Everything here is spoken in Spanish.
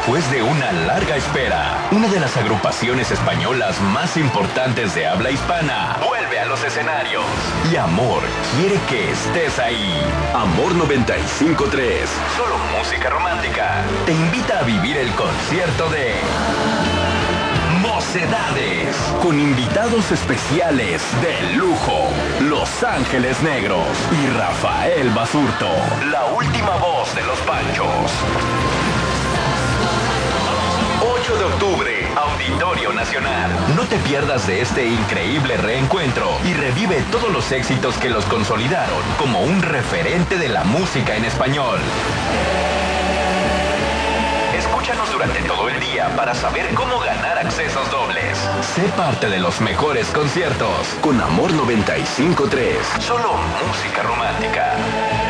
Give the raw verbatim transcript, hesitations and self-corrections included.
después de una larga espera, una de las agrupaciones españolas más importantes de habla hispana vuelve a los escenarios. Y Amor quiere que estés ahí. Amor noventa y cinco punto tres, solo música romántica, te invita a vivir el concierto de Mocedades, con invitados especiales de lujo, Los Ángeles Negros y Rafael Basurto, la última voz de los Panchos. ocho de octubre, Auditorio Nacional. No te pierdas de este increíble reencuentro y revive todos los éxitos que los consolidaron como un referente de la música en español. Escúchanos durante todo el día para saber cómo ganar accesos dobles. Sé parte de los mejores conciertos con Amor noventa y cinco punto tres. Solo música romántica.